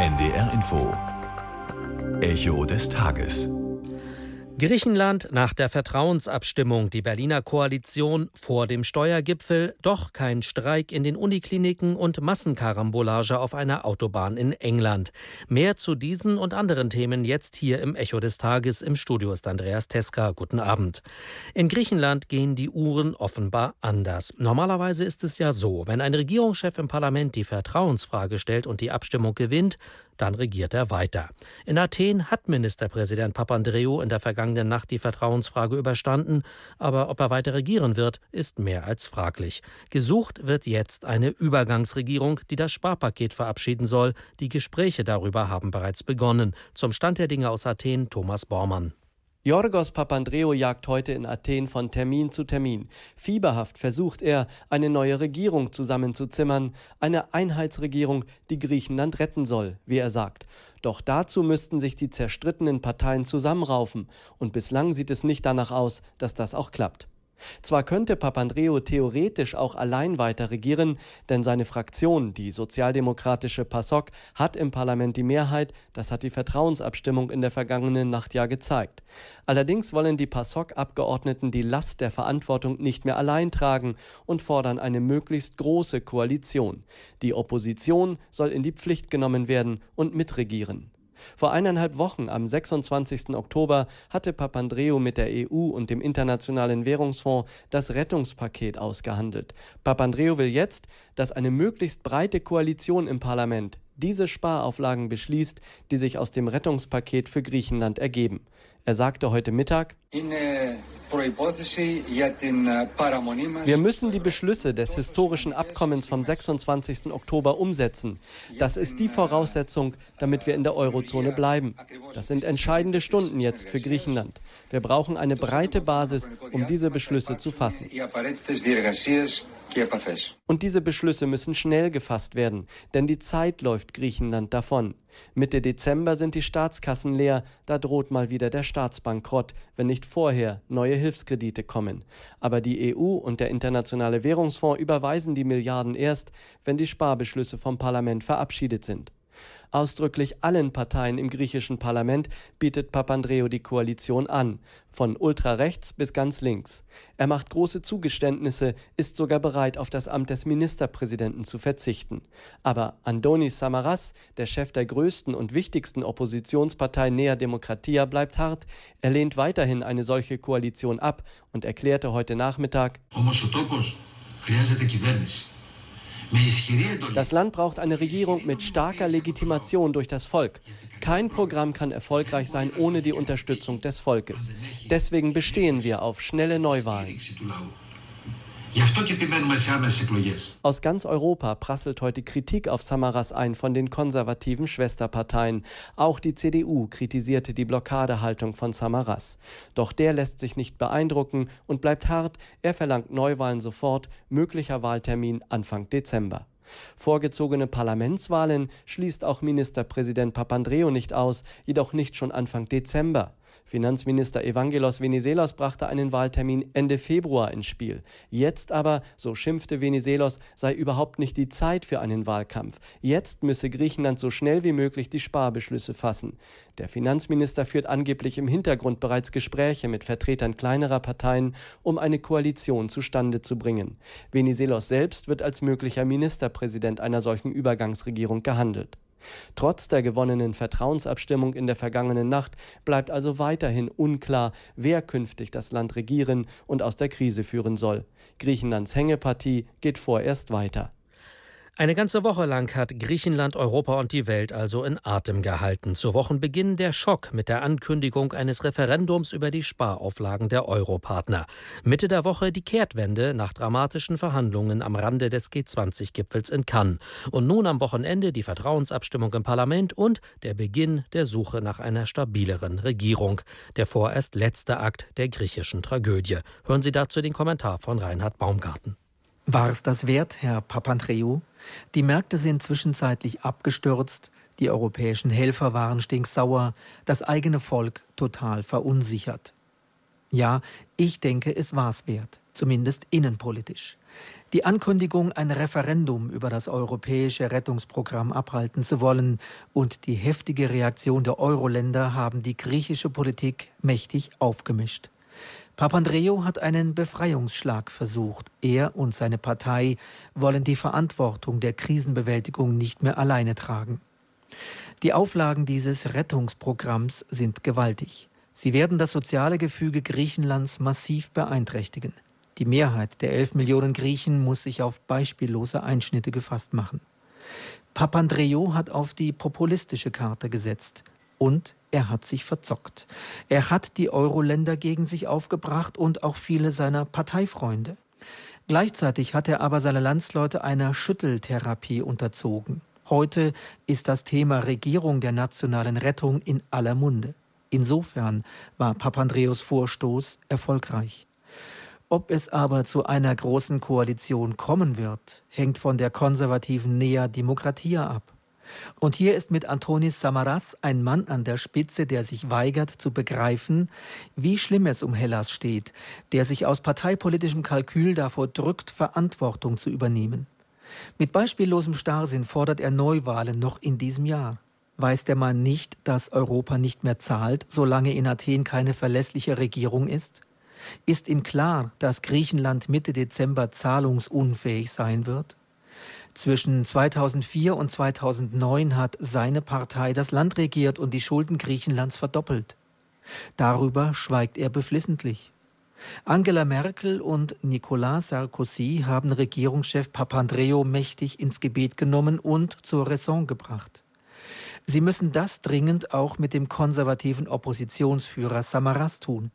NDR Info. Echo des Tages. Griechenland nach der Vertrauensabstimmung, die Berliner Koalition vor dem Steuergipfel, doch kein Streik in den Unikliniken und Massenkarambolage auf einer Autobahn in England. Mehr zu diesen und anderen Themen jetzt hier im Echo des Tages. Im Studio ist Andreas Teska. Guten Abend. In Griechenland gehen die Uhren offenbar anders. Normalerweise ist es ja so, wenn ein Regierungschef im Parlament die Vertrauensfrage stellt und die Abstimmung gewinnt, dann regiert er weiter. In Athen hat Ministerpräsident Papandreou in der vergangenen Nacht die Vertrauensfrage überstanden, aber ob er weiter regieren wird, ist mehr als fraglich. Gesucht wird jetzt eine Übergangsregierung, die das Sparpaket verabschieden soll. Die Gespräche darüber haben bereits begonnen. Zum Stand der Dinge aus Athen, Thomas Bormann. Yorgos Papandreou jagt heute in Athen von Termin zu Termin. Fieberhaft versucht er, eine neue Regierung zusammenzuzimmern, eine Einheitsregierung, die Griechenland retten soll, wie er sagt. Doch dazu müssten sich die zerstrittenen Parteien zusammenraufen. Und bislang sieht es nicht danach aus, dass das auch klappt. Zwar könnte Papandreou theoretisch auch allein weiter regieren, denn seine Fraktion, die sozialdemokratische PASOK, hat im Parlament die Mehrheit, das hat die Vertrauensabstimmung in der vergangenen Nacht ja gezeigt. Allerdings wollen die PASOK-Abgeordneten die Last der Verantwortung nicht mehr allein tragen und fordern eine möglichst große Koalition. Die Opposition soll in die Pflicht genommen werden und mitregieren. Vor 1,5 Wochen, am 26. Oktober, hatte Papandreou mit der EU und dem Internationalen Währungsfonds das Rettungspaket ausgehandelt. Papandreou will jetzt, dass eine möglichst breite Koalition im Parlament diese Sparauflagen beschließt, die sich aus dem Rettungspaket für Griechenland ergeben. Er sagte heute Mittag: Wir müssen die Beschlüsse des historischen Abkommens vom 26. Oktober umsetzen. Das ist die Voraussetzung, damit wir in der Eurozone bleiben. Das sind entscheidende Stunden jetzt für Griechenland. Wir brauchen eine breite Basis, um diese Beschlüsse zu fassen. Und diese Beschlüsse müssen schnell gefasst werden, denn die Zeit läuft Griechenland davon. Mitte Dezember sind die Staatskassen leer, da droht mal wieder der Staatsbankrott, wenn nicht vorher neue Hilfskredite kommen. Aber die EU und der Internationale Währungsfonds überweisen die Milliarden erst, wenn die Sparbeschlüsse vom Parlament verabschiedet sind. Ausdrücklich allen Parteien im griechischen Parlament bietet Papandreou die Koalition an, von ultrarechts bis ganz links. Er macht große Zugeständnisse, ist sogar bereit, auf das Amt des Ministerpräsidenten zu verzichten. Aber Andonis Samaras, der Chef der größten und wichtigsten Oppositionspartei Nea Demokratia, bleibt hart. Er lehnt weiterhin eine solche Koalition ab und erklärte heute Nachmittag: Das Land braucht eine Regierung mit starker Legitimation durch das Volk. Kein Programm kann erfolgreich sein ohne die Unterstützung des Volkes. Deswegen bestehen wir auf schnelle Neuwahlen. Aus ganz Europa prasselt heute Kritik auf Samaras ein von den konservativen Schwesterparteien. Auch die CDU kritisierte die Blockadehaltung von Samaras. Doch der lässt sich nicht beeindrucken und bleibt hart. Er verlangt Neuwahlen sofort, möglicher Wahltermin Anfang Dezember. Vorgezogene Parlamentswahlen schließt auch Ministerpräsident Papandreou nicht aus, jedoch nicht schon Anfang Dezember. Finanzminister Evangelos Venizelos brachte einen Wahltermin Ende Februar ins Spiel. Jetzt aber, so schimpfte Venizelos, sei überhaupt nicht die Zeit für einen Wahlkampf. Jetzt müsse Griechenland so schnell wie möglich die Sparbeschlüsse fassen. Der Finanzminister führt angeblich im Hintergrund bereits Gespräche mit Vertretern kleinerer Parteien, um eine Koalition zustande zu bringen. Venizelos selbst wird als möglicher Ministerpräsident einer solchen Übergangsregierung gehandelt. Trotz der gewonnenen Vertrauensabstimmung in der vergangenen Nacht bleibt also weiterhin unklar, wer künftig das Land regieren und aus der Krise führen soll. Griechenlands Hängepartie geht vorerst weiter. Eine ganze Woche lang hat Griechenland, Europa und die Welt also in Atem gehalten. Zu Wochenbeginn der Schock mit der Ankündigung eines Referendums über die Sparauflagen der Europartner. Mitte der Woche die Kehrtwende nach dramatischen Verhandlungen am Rande des G20-Gipfels in Cannes. Und nun am Wochenende die Vertrauensabstimmung im Parlament und der Beginn der Suche nach einer stabileren Regierung. Der vorerst letzte Akt der griechischen Tragödie. Hören Sie dazu den Kommentar von Reinhard Baumgarten. War es das wert, Herr Papandreou? Die Märkte sind zwischenzeitlich abgestürzt, die europäischen Helfer waren stinksauer, das eigene Volk total verunsichert. Ja, ich denke, es war es wert, zumindest innenpolitisch. Die Ankündigung, ein Referendum über das europäische Rettungsprogramm abhalten zu wollen und die heftige Reaktion der Euro-Länder haben die griechische Politik mächtig aufgemischt. Papandreou hat einen Befreiungsschlag versucht. Er und seine Partei wollen die Verantwortung der Krisenbewältigung nicht mehr alleine tragen. Die Auflagen dieses Rettungsprogramms sind gewaltig. Sie werden das soziale Gefüge Griechenlands massiv beeinträchtigen. Die Mehrheit der 11 Millionen Griechen muss sich auf beispiellose Einschnitte gefasst machen. Papandreou hat auf die populistische Karte gesetzt. Und er hat sich verzockt. Er hat die Euro-Länder gegen sich aufgebracht und auch viele seiner Parteifreunde. Gleichzeitig hat er aber seine Landsleute einer Schütteltherapie unterzogen. Heute ist das Thema Regierung der nationalen Rettung in aller Munde. Insofern war Papandreous Vorstoß erfolgreich. Ob es aber zu einer großen Koalition kommen wird, hängt von der konservativen Nea Dimokratia ab. Und hier ist mit Antonis Samaras ein Mann an der Spitze, der sich weigert zu begreifen, wie schlimm es um Hellas steht, der sich aus parteipolitischem Kalkül davor drückt, Verantwortung zu übernehmen. Mit beispiellosem Starrsinn fordert er Neuwahlen noch in diesem Jahr. Weiß der Mann nicht, dass Europa nicht mehr zahlt, solange in Athen keine verlässliche Regierung ist? Ist ihm klar, dass Griechenland Mitte Dezember zahlungsunfähig sein wird? Zwischen 2004 und 2009 hat seine Partei das Land regiert und die Schulden Griechenlands verdoppelt. Darüber schweigt er beflissentlich. Angela Merkel und Nicolas Sarkozy haben Regierungschef Papandreou mächtig ins Gebet genommen und zur Raison gebracht. Sie müssen das dringend auch mit dem konservativen Oppositionsführer Samaras tun.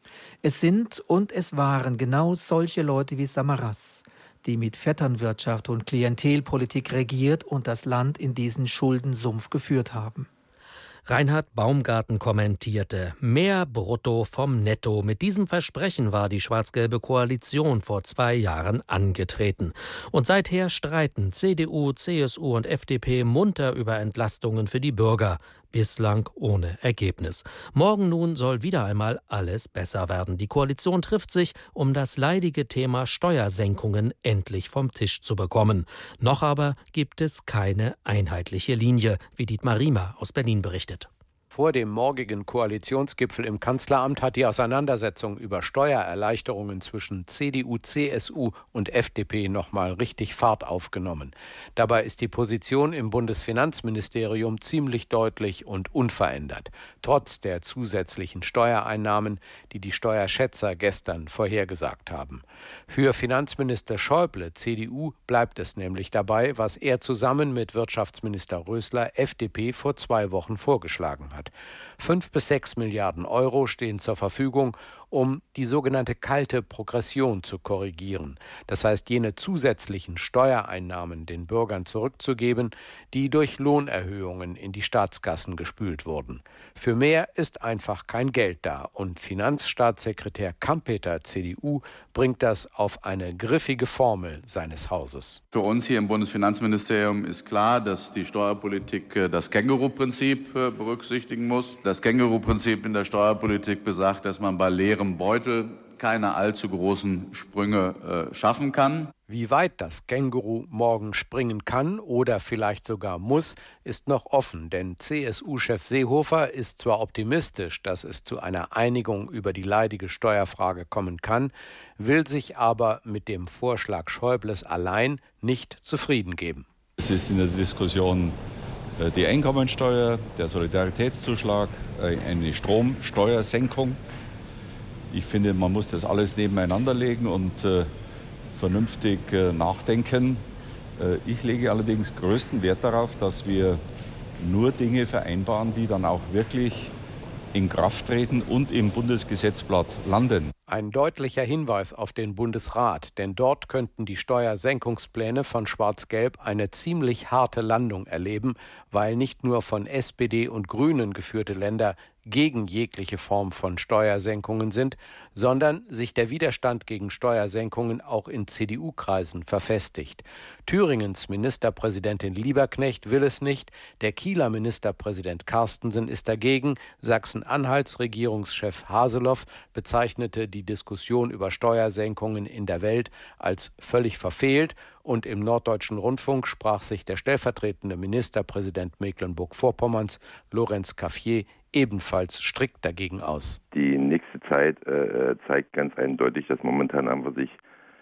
Es sind und es waren genau solche Leute wie Samaras, die mit Vetternwirtschaft und Klientelpolitik regiert und das Land in diesen Schuldensumpf geführt haben. Reinhard Baumgarten kommentierte: Mehr Brutto vom Netto. Mit diesem Versprechen war die schwarz-gelbe Koalition vor 2 Jahren angetreten. Und seither streiten CDU, CSU und FDP munter über Entlastungen für die Bürger. Bislang ohne Ergebnis. Morgen nun soll wieder einmal alles besser werden. Die Koalition trifft sich, um das leidige Thema Steuersenkungen endlich vom Tisch zu bekommen. Noch aber gibt es keine einheitliche Linie, wie Dietmar Riemer aus Berlin berichtet. Vor dem morgigen Koalitionsgipfel im Kanzleramt hat die Auseinandersetzung über Steuererleichterungen zwischen CDU, CSU und FDP nochmal richtig Fahrt aufgenommen. Dabei ist die Position im Bundesfinanzministerium ziemlich deutlich und unverändert, trotz der zusätzlichen Steuereinnahmen, die die Steuerschätzer gestern vorhergesagt haben. Für Finanzminister Schäuble, CDU, bleibt es nämlich dabei, was er zusammen mit Wirtschaftsminister Rösler, FDP, vor 2 Wochen vorgeschlagen hat. 5 bis 6 Milliarden Euro stehen zur Verfügung, um die sogenannte kalte Progression zu korrigieren. Das heißt, jene zusätzlichen Steuereinnahmen den Bürgern zurückzugeben, die durch Lohnerhöhungen in die Staatskassen gespült wurden. Für mehr ist einfach kein Geld da. Und Finanzstaatssekretär Kampeter, CDU, bringt das auf eine griffige Formel seines Hauses. Für uns hier im Bundesfinanzministerium ist klar, dass die Steuerpolitik das Känguru-Prinzip berücksichtigen muss. Das Känguru-Prinzip in der Steuerpolitik besagt, dass man bei leerem Beutel keine allzu großen Sprünge schaffen kann. Wie weit das Känguru morgen springen kann oder vielleicht sogar muss, ist noch offen, denn CSU-Chef Seehofer ist zwar optimistisch, dass es zu einer Einigung über die leidige Steuerfrage kommen kann, will sich aber mit dem Vorschlag Schäubles allein nicht zufrieden geben. Es ist in der Diskussion die Einkommensteuer, der Solidaritätszuschlag, eine Stromsteuersenkung. Ich finde, man muss das alles nebeneinander legen und vernünftig nachdenken. Ich lege allerdings größten Wert darauf, dass wir nur Dinge vereinbaren, die dann auch wirklich in Kraft treten und im Bundesgesetzblatt landen. Ein deutlicher Hinweis auf den Bundesrat, denn dort könnten die Steuersenkungspläne von Schwarz-Gelb eine ziemlich harte Landung erleben, weil nicht nur von SPD und Grünen geführte Länder gegen jegliche Form von Steuersenkungen sind, sondern sich der Widerstand gegen Steuersenkungen auch in CDU-Kreisen verfestigt. Thüringens Ministerpräsidentin Lieberknecht will es nicht, der Kieler Ministerpräsident Carstensen ist dagegen, Sachsen-Anhalts Regierungschef Haseloff bezeichnete die Diskussion über Steuersenkungen in der Welt als völlig verfehlt und im Norddeutschen Rundfunk sprach sich der stellvertretende Ministerpräsident Mecklenburg-Vorpommerns, Lorenz Caffier, ebenfalls strikt dagegen aus. Die nächste Zeit zeigt ganz eindeutig, dass momentan einfach sich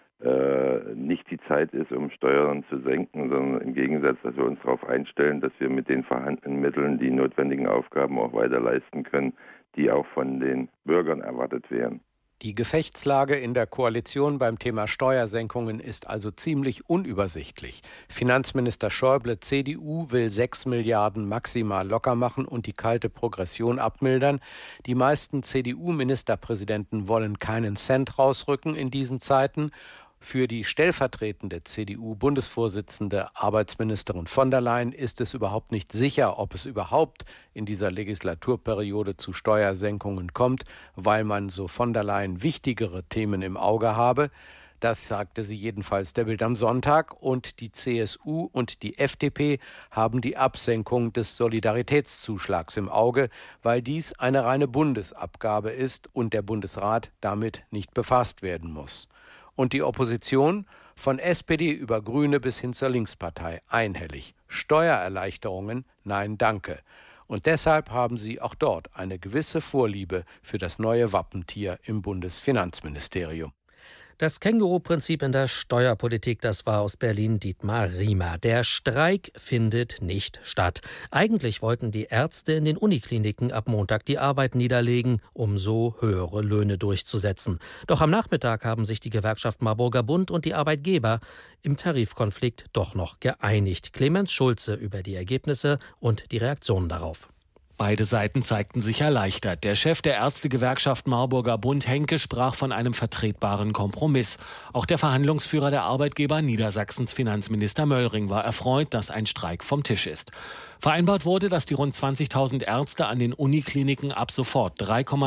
nicht die Zeit ist, um Steuern zu senken, sondern im Gegensatz, dass wir uns darauf einstellen, dass wir mit den vorhandenen Mitteln die notwendigen Aufgaben auch weiter leisten können, die auch von den Bürgern erwartet werden. Die Gefechtslage in der Koalition beim Thema Steuersenkungen ist also ziemlich unübersichtlich. Finanzminister Schäuble, CDU, will 6 Milliarden maximal locker machen und die kalte Progression abmildern. Die meisten CDU-Ministerpräsidenten wollen keinen Cent rausrücken in diesen Zeiten. Für die stellvertretende CDU-Bundesvorsitzende Arbeitsministerin von der Leyen ist es überhaupt nicht sicher, ob es überhaupt in dieser Legislaturperiode zu Steuersenkungen kommt, weil man so von der Leyen wichtigere Themen im Auge habe. Das sagte sie jedenfalls der Bild am Sonntag. Und die CSU und die FDP haben die Absenkung des Solidaritätszuschlags im Auge, weil dies eine reine Bundesabgabe ist und der Bundesrat damit nicht befasst werden muss. Und die Opposition, von SPD über Grüne bis hin zur Linkspartei, einhellig. Steuererleichterungen, nein, danke. Und deshalb haben sie auch dort eine gewisse Vorliebe für das neue Wappentier im Bundesfinanzministerium. Das Känguru-Prinzip in der Steuerpolitik, das war aus Berlin Dietmar Riemer. Der Streik findet nicht statt. Eigentlich wollten die Ärzte in den Unikliniken ab Montag die Arbeit niederlegen, um so höhere Löhne durchzusetzen. Doch am Nachmittag haben sich die Gewerkschaft Marburger Bund und die Arbeitgeber im Tarifkonflikt doch noch geeinigt. Clemens Schulze über die Ergebnisse und die Reaktionen darauf. Beide Seiten zeigten sich erleichtert. Der Chef der Ärztegewerkschaft Marburger Bund, Henke, sprach von einem vertretbaren Kompromiss. Auch der Verhandlungsführer der Arbeitgeber, Niedersachsens Finanzminister Möllring, war erfreut, dass ein Streik vom Tisch ist. Vereinbart wurde, dass die rund 20.000 Ärzte an den Unikliniken ab sofort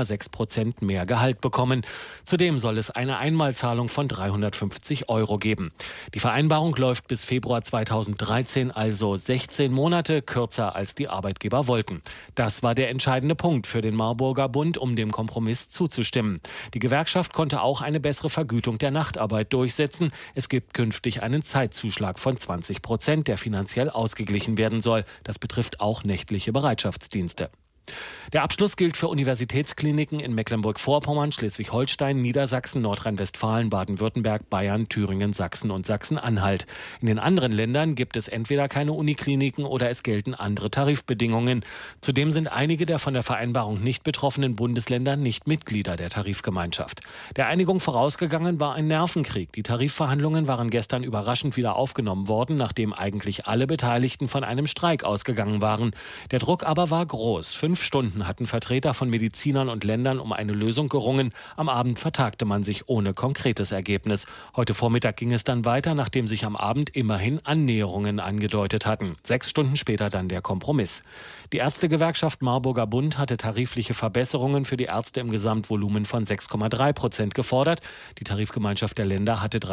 3,6% mehr Gehalt bekommen. Zudem soll es eine Einmalzahlung von 350 € geben. Die Vereinbarung läuft bis Februar 2013, also 16 Monate kürzer als die Arbeitgeber wollten. Das war der entscheidende Punkt für den Marburger Bund, um dem Kompromiss zuzustimmen. Die Gewerkschaft konnte auch eine bessere Vergütung der Nachtarbeit durchsetzen. Es gibt künftig einen Zeitzuschlag von 20%, der finanziell ausgeglichen werden soll. Das betrifft auch nächtliche Bereitschaftsdienste. Der Abschluss gilt für Universitätskliniken in Mecklenburg-Vorpommern, Schleswig-Holstein, Niedersachsen, Nordrhein-Westfalen, Baden-Württemberg, Bayern, Thüringen, Sachsen und Sachsen-Anhalt. In den anderen Ländern gibt es entweder keine Unikliniken oder es gelten andere Tarifbedingungen. Zudem sind einige der von der Vereinbarung nicht betroffenen Bundesländer nicht Mitglieder der Tarifgemeinschaft. Der Einigung vorausgegangen war ein Nervenkrieg. Die Tarifverhandlungen waren gestern überraschend wieder aufgenommen worden, nachdem eigentlich alle Beteiligten von einem Streik ausgegangen waren. Der Druck aber war groß. 5 Stunden hatten Vertreter von Medizinern und Ländern um eine Lösung gerungen. Am Abend vertagte man sich ohne konkretes Ergebnis. Heute Vormittag ging es dann weiter, nachdem sich am Abend immerhin Annäherungen angedeutet hatten. 6 Stunden später dann der Kompromiss. Die Ärztegewerkschaft Marburger Bund hatte tarifliche Verbesserungen für die Ärzte im Gesamtvolumen von 6,3% gefordert. Die Tarifgemeinschaft der Länder hatte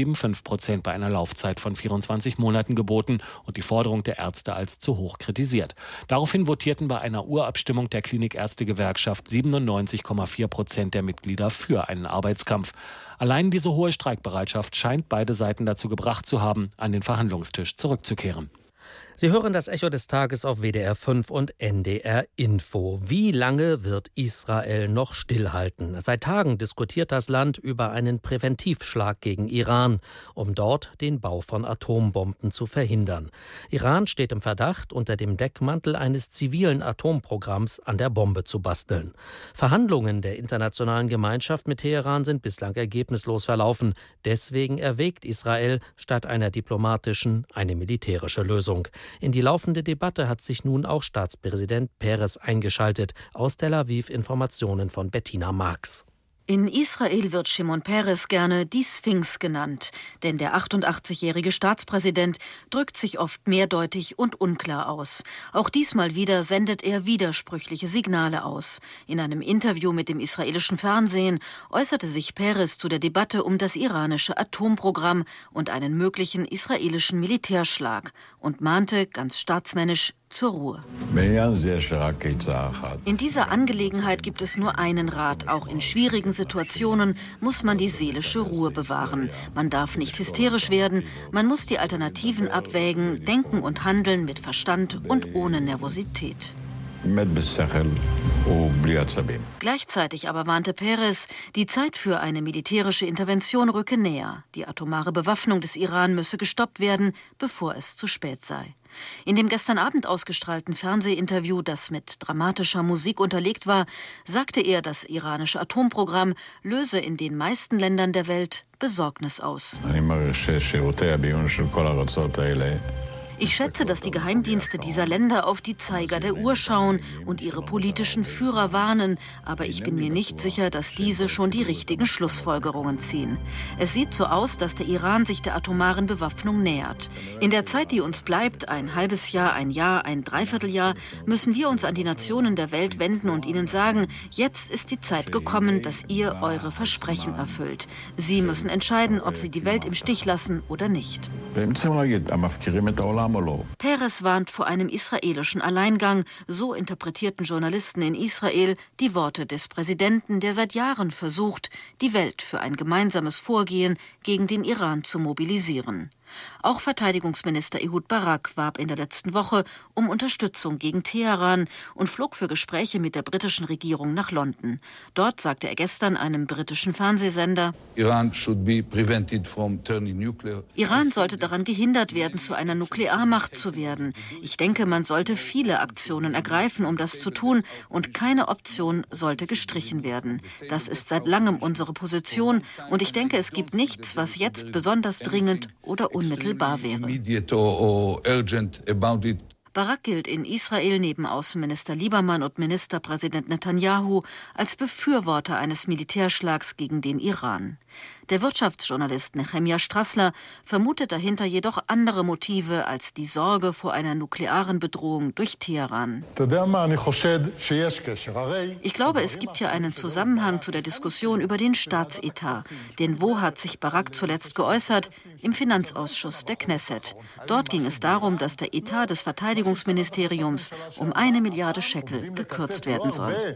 3,75% bei einer Laufzeit von 24 Monaten geboten und die Forderung der Ärzte als zu hoch kritisiert. Daraufhin votierten bei einer Urabstimmung der Klinikärztegewerkschaft 97,4% der Mitglieder für einen Arbeitskampf. Allein diese hohe Streikbereitschaft scheint beide Seiten dazu gebracht zu haben, an den Verhandlungstisch zurückzukehren. Sie hören das Echo des Tages auf WDR 5 und NDR Info. Wie lange wird Israel noch stillhalten? Seit Tagen diskutiert das Land über einen Präventivschlag gegen Iran, um dort den Bau von Atombomben zu verhindern. Iran steht im Verdacht, unter dem Deckmantel eines zivilen Atomprogramms an der Bombe zu basteln. Verhandlungen der internationalen Gemeinschaft mit Teheran sind bislang ergebnislos verlaufen. Deswegen erwägt Israel statt einer diplomatischen eine militärische Lösung. In die laufende Debatte hat sich nun auch Staatspräsident Peres eingeschaltet. Aus Tel Aviv Informationen von Bettina Marx. In Israel wird Shimon Peres gerne die Sphinx genannt, denn der 88-jährige Staatspräsident drückt sich oft mehrdeutig und unklar aus. Auch diesmal wieder sendet er widersprüchliche Signale aus. In einem Interview mit dem israelischen Fernsehen äußerte sich Peres zu der Debatte um das iranische Atomprogramm und einen möglichen israelischen Militärschlag und mahnte ganz staatsmännisch zur Ruhe. In dieser Angelegenheit gibt es nur einen Rat. Auch in schwierigen Situationen muss man die seelische Ruhe bewahren. Man darf nicht hysterisch werden. Man muss die Alternativen abwägen, denken und handeln mit Verstand und ohne Nervosität. Gleichzeitig aber warnte Peres, die Zeit für eine militärische Intervention rücke näher. Die atomare Bewaffnung des Iran müsse gestoppt werden, bevor es zu spät sei. In dem gestern Abend ausgestrahlten Fernsehinterview, das mit dramatischer Musik unterlegt war, sagte er, das iranische Atomprogramm löse in den meisten Ländern der Welt Besorgnis aus. Ich schätze, dass die Geheimdienste dieser Länder auf die Zeiger der Uhr schauen und ihre politischen Führer warnen, aber ich bin mir nicht sicher, dass diese schon die richtigen Schlussfolgerungen ziehen. Es sieht so aus, dass der Iran sich der atomaren Bewaffnung nähert. In der Zeit, die uns bleibt, ein halbes Jahr, ein Jahr, ein Dreivierteljahr, müssen wir uns an die Nationen der Welt wenden und ihnen sagen, jetzt ist die Zeit gekommen, dass ihr eure Versprechen erfüllt. Sie müssen entscheiden, ob sie die Welt im Stich lassen oder nicht. Peres warnt vor einem israelischen Alleingang. So interpretierten Journalisten in Israel die Worte des Präsidenten, der seit Jahren versucht, die Welt für ein gemeinsames Vorgehen gegen den Iran zu mobilisieren. Auch Verteidigungsminister Ehud Barak warb in der letzten Woche um Unterstützung gegen Teheran und flog für Gespräche mit der britischen Regierung nach London. Dort sagte er gestern einem britischen Fernsehsender, Iran sollte daran gehindert werden, zu einer Nuklearmacht zu werden. Ich denke, man sollte viele Aktionen ergreifen, um das zu tun, und keine Option sollte gestrichen werden. Das ist seit langem unsere Position, und ich denke, es gibt nichts, was jetzt besonders dringend oder unmittelbar wäre. Barak gilt in Israel neben Außenminister Liebermann und Ministerpräsident Netanyahu als Befürworter eines Militärschlags gegen den Iran. Der Wirtschaftsjournalist Nehemia Strassler vermutet dahinter jedoch andere Motive als die Sorge vor einer nuklearen Bedrohung durch Teheran. Ich glaube, es gibt hier einen Zusammenhang zu der Diskussion über den Staatsetat. Denn wo hat sich Barak zuletzt geäußert? Im Finanzausschuss der Knesset. Dort ging es darum, dass der Etat des Verteidigungsministeriums um 1 Milliarde Shekel gekürzt werden soll.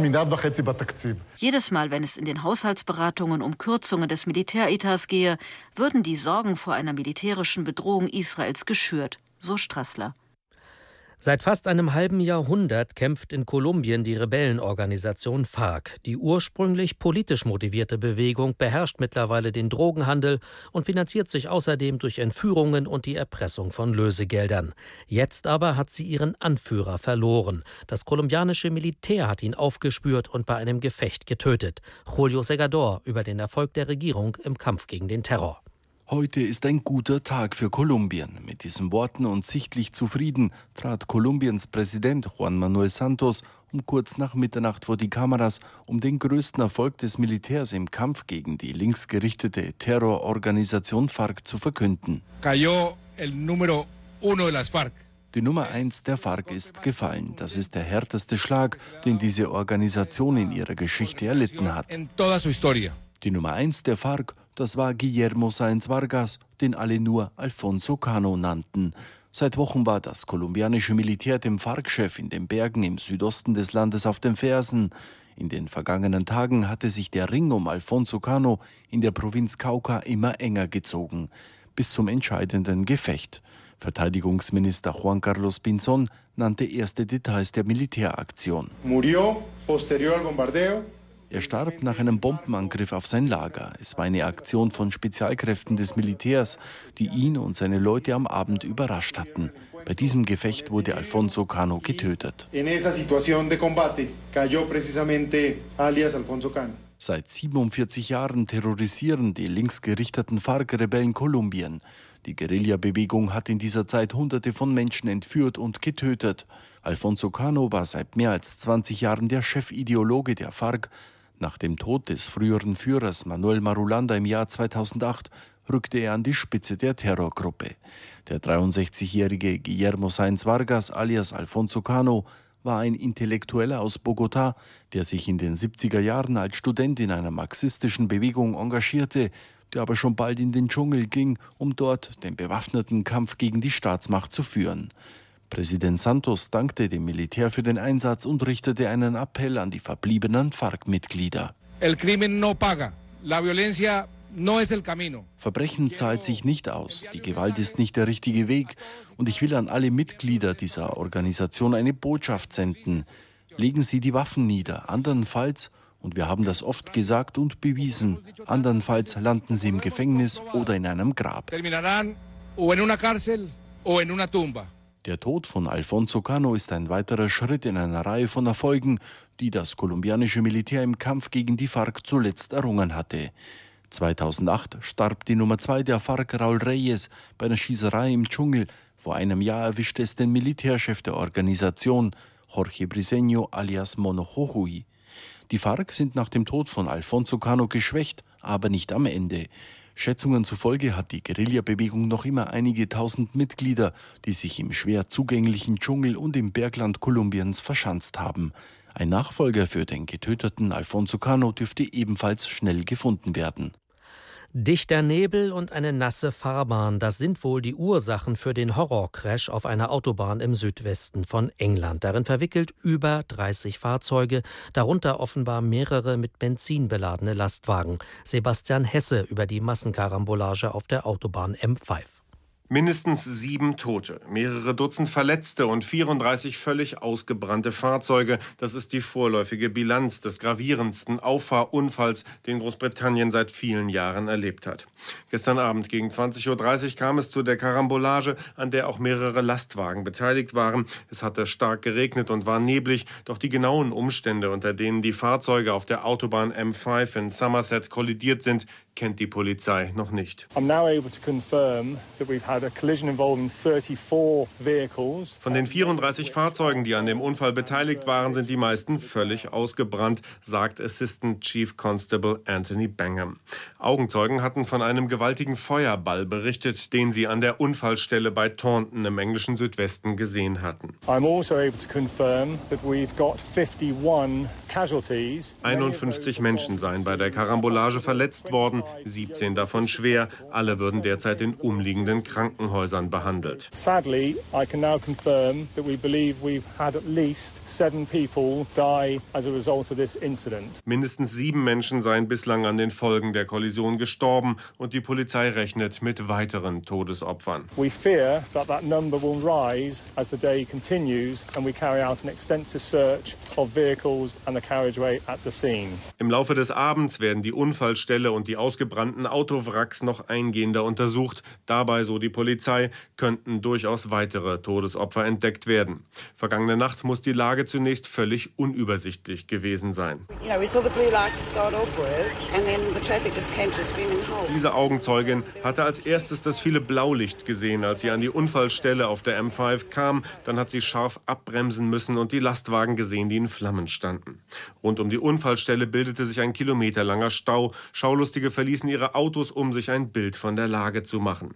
Jedes Mal, wenn es in den Haushaltsberatungen um Kürzungen des Militäretats gehe, würden die Sorgen vor einer militärischen Bedrohung Israels geschürt, so Strassler. Seit fast einem halben Jahrhundert kämpft in Kolumbien die Rebellenorganisation FARC. Die ursprünglich politisch motivierte Bewegung beherrscht mittlerweile den Drogenhandel und finanziert sich außerdem durch Entführungen und die Erpressung von Lösegeldern. Jetzt aber hat sie ihren Anführer verloren. Das kolumbianische Militär hat ihn aufgespürt und bei einem Gefecht getötet. Julio Segador über den Erfolg der Regierung im Kampf gegen den Terror. Heute ist ein guter Tag für Kolumbien. Mit diesen Worten und sichtlich zufrieden trat Kolumbiens Präsident Juan Manuel Santos um kurz nach Mitternacht vor die Kameras, um den größten Erfolg des Militärs im Kampf gegen die linksgerichtete Terrororganisation FARC zu verkünden. Die Nummer 1 der FARC ist gefallen. Das ist der härteste Schlag, den diese Organisation in ihrer Geschichte erlitten hat. Die Nummer 1 der FARC, das war Guillermo Sáenz Vargas, den alle nur Alfonso Cano nannten. Seit Wochen war das kolumbianische Militär dem FARC-Chef in den Bergen im Südosten des Landes auf den Fersen. In den vergangenen Tagen hatte sich der Ring um Alfonso Cano in der Provinz Cauca immer enger gezogen, bis zum entscheidenden Gefecht. Verteidigungsminister Juan Carlos Pinzón nannte erste Details der Militäraktion. Er starb nach einem Bombenangriff auf sein Lager. Es war eine Aktion von Spezialkräften des Militärs, die ihn und seine Leute am Abend überrascht hatten. Bei diesem Gefecht wurde Alfonso Cano getötet. Seit 47 Jahren terrorisieren die linksgerichteten FARC-Rebellen Kolumbien. Die Guerilla-Bewegung hat in dieser Zeit Hunderte von Menschen entführt und getötet. Alfonso Cano war seit mehr als 20 Jahren der Chefideologe der FARC. Nach dem Tod des früheren Führers Manuel Marulanda im Jahr 2008 rückte er an die Spitze der Terrorgruppe. Der 63-jährige Guillermo Sáenz Vargas alias Alfonso Cano war ein Intellektueller aus Bogotá, der sich in den 70er Jahren als Student in einer marxistischen Bewegung engagierte, der aber schon bald in den Dschungel ging, um dort den bewaffneten Kampf gegen die Staatsmacht zu führen. Präsident Santos dankte dem Militär für den Einsatz und richtete einen Appell an die verbliebenen FARC-Mitglieder. El crimen no paga. La violencia no es el camino. Verbrechen zahlt sich nicht aus, die Gewalt ist nicht der richtige Weg und ich will an alle Mitglieder dieser Organisation eine Botschaft senden. Legen Sie die Waffen nieder, andernfalls, und wir haben das oft gesagt und bewiesen, andernfalls landen Sie im Gefängnis oder in einem Grab. Terminarán o en una cárcel o en una tumba. Der Tod von Alfonso Cano ist ein weiterer Schritt in einer Reihe von Erfolgen, die das kolumbianische Militär im Kampf gegen die FARC zuletzt errungen hatte. 2008 starb die Nummer 2 der FARC, Raúl Reyes, bei einer Schießerei im Dschungel. Vor einem Jahr erwischte es den Militärchef der Organisation, Jorge Briceño alias Mono Jojoy. Die FARC sind nach dem Tod von Alfonso Cano geschwächt, aber nicht am Ende. Schätzungen zufolge hat die Guerillabewegung noch immer einige tausend Mitglieder, die sich im schwer zugänglichen Dschungel und im Bergland Kolumbiens verschanzt haben. Ein Nachfolger für den getöteten Alfonso Cano dürfte ebenfalls schnell gefunden werden. Dichter Nebel und eine nasse Fahrbahn, das sind wohl die Ursachen für den Horrorcrash auf einer Autobahn im Südwesten von England. Darin verwickelt über 30 Fahrzeuge, darunter offenbar mehrere mit Benzin beladene Lastwagen. Sebastian Hesse über die Massenkarambolage auf der Autobahn M5. Mindestens 7 Tote, mehrere Dutzend Verletzte und 34 völlig ausgebrannte Fahrzeuge. Das ist die vorläufige Bilanz des gravierendsten Auffahrunfalls, den Großbritannien seit vielen Jahren erlebt hat. Gestern Abend gegen 20.30 Uhr kam es zu der Karambolage, an der auch mehrere Lastwagen beteiligt waren. Es hatte stark geregnet und war neblig, doch die genauen Umstände, unter denen die Fahrzeuge auf der Autobahn M5 in Somerset kollidiert sind, kennt die Polizei noch nicht. I'm now able to confirm that we've had a collision involving 34 vehicles. Von den 34 Fahrzeugen, die an dem Unfall beteiligt waren, sind die meisten völlig ausgebrannt, sagt Assistant Chief Constable Anthony Bangham. Augenzeugen hatten von einem gewaltigen Feuerball berichtet, den sie an der Unfallstelle bei Taunton im englischen Südwesten gesehen hatten. I'm also able to confirm that we've got 51 casualties. 51 Menschen seien bei der Karambolage verletzt worden, 17 davon schwer. Alle würden derzeit in umliegenden Krankenhäusern behandelt. Sadly, I can now confirm that we believe we've had at least 7 people die as a result of this incident. Mindestens 7 Menschen seien bislang an den Folgen der Kollision gestorben und die Polizei rechnet mit weiteren Todesopfern. We fear that that number will rise as the day continues and we carry out an extensive search of vehicles and the carriageway at the scene. Im Laufe des Abends werden die Unfallstelle und die ausgebrannten Autowracks noch eingehender untersucht. Dabei, so die Polizei, könnten durchaus weitere Todesopfer entdeckt werden. Vergangene Nacht muss die Lage zunächst völlig unübersichtlich gewesen sein. Diese Augenzeugin hatte als erstes das viele Blaulicht gesehen, als sie an die Unfallstelle auf der M5 kam. Dann hat sie scharf abbremsen müssen und die Lastwagen gesehen, die in Flammen standen. Rund um die Unfallstelle bildete sich ein kilometerlanger Stau. Schaulustige verließen ihre Autos, um sich ein Bild von der Lage zu machen.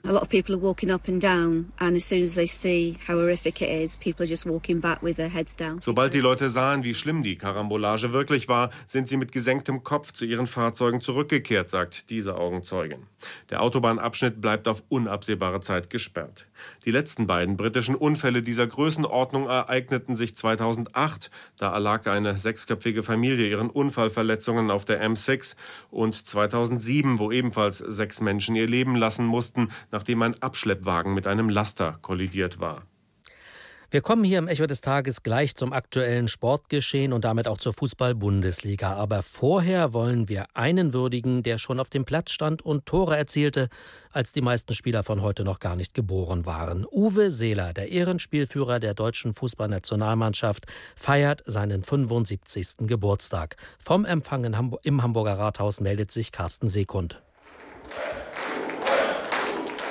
Sobald die Leute sahen, wie schlimm die Karambolage wirklich war, sind sie mit gesenktem Kopf zu ihren Fahrzeugen zurückgekehrt, sagt diese Augenzeugin. Der Autobahnabschnitt bleibt auf unabsehbare Zeit gesperrt. Die letzten beiden britischen Unfälle dieser Größenordnung ereigneten sich 2008. Da erlag eine 6-köpfige Familie ihren Unfallverletzungen auf der M6 und 2007, wo ebenfalls 6 Menschen ihr Leben lassen mussten, nachdem ein Abschleppwagen mit einem Laster kollidiert war. Wir kommen hier im Echo des Tages gleich zum aktuellen Sportgeschehen und damit auch zur Fußball-Bundesliga. Aber vorher wollen wir einen würdigen, der schon auf dem Platz stand und Tore erzielte, als die meisten Spieler von heute noch gar nicht geboren waren. Uwe Seeler, der Ehrenspielführer der deutschen Fußballnationalmannschaft, feiert seinen 75. Geburtstag. Vom Empfang im Hamburger Rathaus meldet sich Carsten Sekund.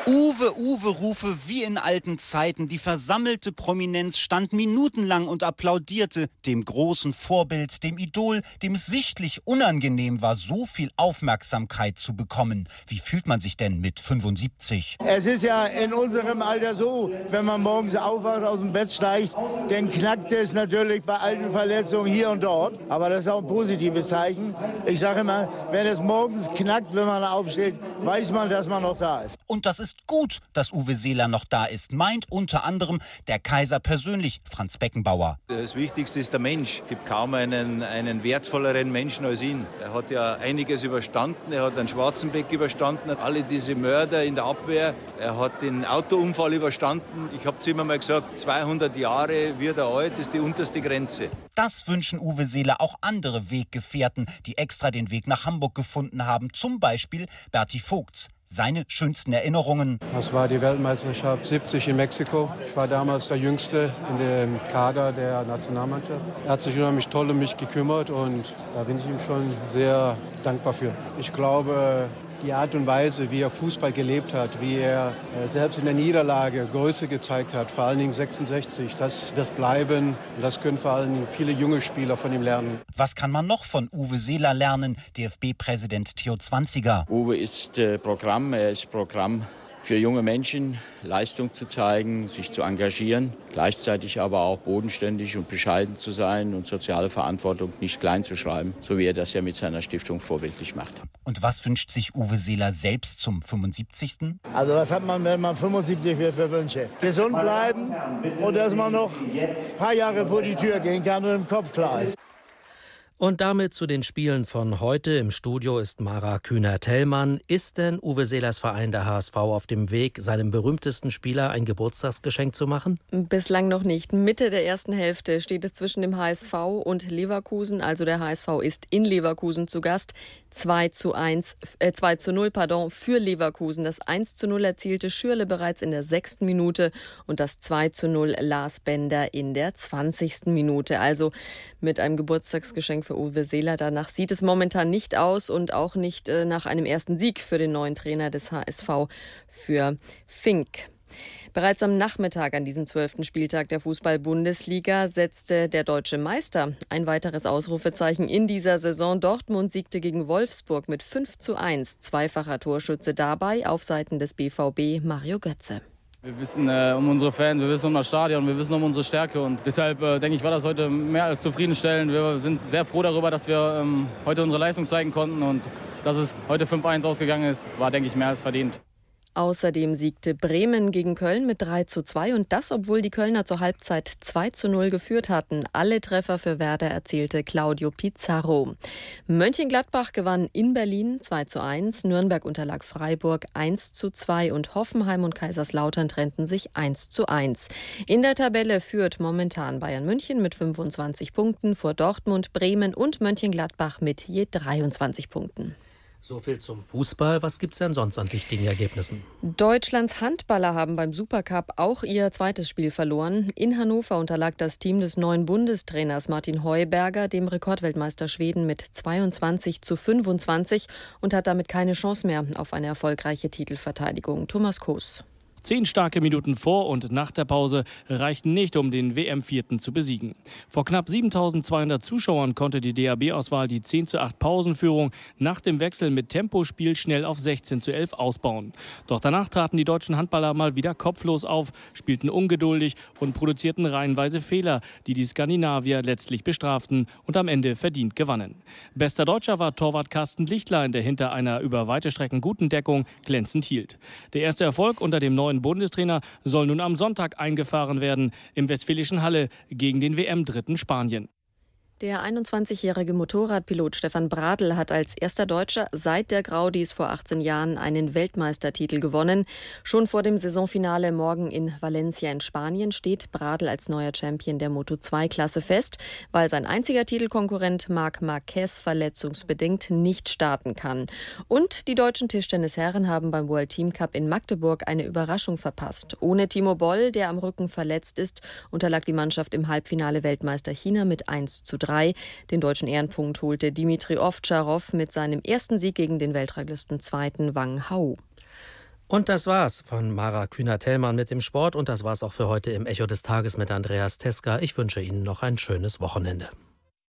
Uwe-Rufe wie in alten Zeiten. Die versammelte Prominenz stand minutenlang und applaudierte dem großen Vorbild, dem Idol, dem es sichtlich unangenehm war, so viel Aufmerksamkeit zu bekommen. Wie fühlt man sich denn mit 75? Es ist ja in unserem Alter so, wenn man morgens aufwacht, aus dem Bett steigt, dann knackt es natürlich bei alten Verletzungen hier und dort. Aber das ist auch ein positives Zeichen. Ich sage immer, wenn es morgens knackt, wenn man aufsteht, weiß man, dass man noch da ist. Und das ist gut, dass Uwe Seeler noch da ist, meint unter anderem der Kaiser persönlich, Franz Beckenbauer. Das Wichtigste ist der Mensch. Es gibt kaum einen wertvolleren Menschen als ihn. Er hat ja einiges überstanden. Er hat einen Schwarzenbeck überstanden, alle diese Mörder in der Abwehr. Er hat den Autounfall überstanden. Ich habe zu ihm einmal gesagt, 200 Jahre wird er alt, ist die unterste Grenze. Das wünschen Uwe Seeler auch andere Weggefährten, die extra den Weg nach Hamburg gefunden haben. Zum Beispiel Berti Vogts. Seine schönsten Erinnerungen. Das war die Weltmeisterschaft 70 in Mexiko. Ich war damals der Jüngste in dem Kader der Nationalmannschaft. Er hat sich unheimlich toll um mich gekümmert und da bin ich ihm schon sehr dankbar für. Ich glaube, die Art und Weise, wie er Fußball gelebt hat, wie er selbst in der Niederlage Größe gezeigt hat, vor allen Dingen 66, das wird bleiben. Und das können vor allem viele junge Spieler von ihm lernen. Was kann man noch von Uwe Seeler lernen, DFB-Präsident Theo Zwanziger? Uwe ist Programm, er ist Programm für junge Menschen, Leistung zu zeigen, sich zu engagieren, gleichzeitig aber auch bodenständig und bescheiden zu sein und soziale Verantwortung nicht klein zu schreiben, so wie er das ja mit seiner Stiftung vorbildlich macht. Und was wünscht sich Uwe Seeler selbst zum 75.? Also was hat man, wenn man 75 wird, für Wünsche? Gesund bleiben und dass man noch ein paar Jahre vor die Tür gehen kann und im Kopf klar ist. Und damit zu den Spielen von heute. Im Studio ist Mara Kühner-Tellmann. Ist denn Uwe Seelers Verein, der HSV, auf dem Weg, seinem berühmtesten Spieler ein Geburtstagsgeschenk zu machen? Bislang noch nicht. Mitte der ersten Hälfte steht es zwischen dem HSV und Leverkusen. Also der HSV ist in Leverkusen zu Gast. 2:0 für Leverkusen. Das 1:0 erzielte Schürrle bereits in der 6. Minute und das 2:0 Lars Bender in der 20. Minute. Also mit einem Geburtstagsgeschenk für Uwe Seeler. Danach sieht es momentan nicht aus und auch nicht nach einem ersten Sieg für den neuen Trainer des HSV, für Fink. Bereits am Nachmittag an diesem 12. Spieltag der Fußball-Bundesliga setzte der deutsche Meister ein weiteres Ausrufezeichen in dieser Saison. Dortmund siegte gegen Wolfsburg mit 5:1. Zweifacher Torschütze dabei auf Seiten des BVB Mario Götze. Wir wissen um unsere Fans, wir wissen um das Stadion, wir wissen um unsere Stärke und deshalb denke ich, war das heute mehr als zufriedenstellend. Wir sind sehr froh darüber, dass wir heute unsere Leistung zeigen konnten und dass es heute 5:1 ausgegangen ist, war, denke ich, mehr als verdient. Außerdem siegte Bremen gegen Köln mit 3:2 und das, obwohl die Kölner zur Halbzeit 2:0 geführt hatten. Alle Treffer für Werder erzielte Claudio Pizarro. Mönchengladbach gewann in Berlin 2:1, Nürnberg unterlag Freiburg 1:2 und Hoffenheim und Kaiserslautern trennten sich 1:1. In der Tabelle führt momentan Bayern München mit 25 Punkten vor Dortmund, Bremen und Mönchengladbach mit je 23 Punkten. So viel zum Fußball. Was gibt es denn sonst an wichtigen Ergebnissen? Deutschlands Handballer haben beim Supercup auch ihr zweites Spiel verloren. In Hannover unterlag das Team des neuen Bundestrainers Martin Heuberger dem Rekordweltmeister Schweden mit 22:25 und hat damit keine Chance mehr auf eine erfolgreiche Titelverteidigung. Thomas Koos. 10 starke Minuten vor und nach der Pause reichten nicht, um den WM-Vierten zu besiegen. Vor knapp 7.200 Zuschauern konnte die DHB-Auswahl die 10:8 Pausenführung nach dem Wechsel mit Tempospiel schnell auf 16:11 ausbauen. Doch danach traten die deutschen Handballer mal wieder kopflos auf, spielten ungeduldig und produzierten reihenweise Fehler, die die Skandinavier letztlich bestraften und am Ende verdient gewannen. Bester Deutscher war Torwart Carsten Lichtlein, der hinter einer über weite Strecken guten Deckung glänzend hielt. Der erste Erfolg unter dem neuen Bundestrainer soll nun am Sonntag eingefahren werden im Westfälischen Halle gegen den WM-Dritten Spanien. Der 21-jährige Motorradpilot Stefan Bradl hat als erster Deutscher seit der Graudis vor 18 Jahren einen Weltmeistertitel gewonnen. Schon vor dem Saisonfinale morgen in Valencia in Spanien steht Bradl als neuer Champion der Moto2-Klasse fest, weil sein einziger Titelkonkurrent Marc Marquez verletzungsbedingt nicht starten kann. Und die deutschen Tischtennisherren haben beim World Team Cup in Magdeburg eine Überraschung verpasst. Ohne Timo Boll, der am Rücken verletzt ist, unterlag die Mannschaft im Halbfinale Weltmeister China mit 1:3. Den deutschen Ehrenpunkt holte Dimitri Ovtcharov mit seinem ersten Sieg gegen den Weltranglistenzweiten Wang Hao. Und das war's von Mara Kühner-Tellmann mit dem Sport. Und das war's auch für heute im Echo des Tages mit Andreas Teska. Ich wünsche Ihnen noch ein schönes Wochenende.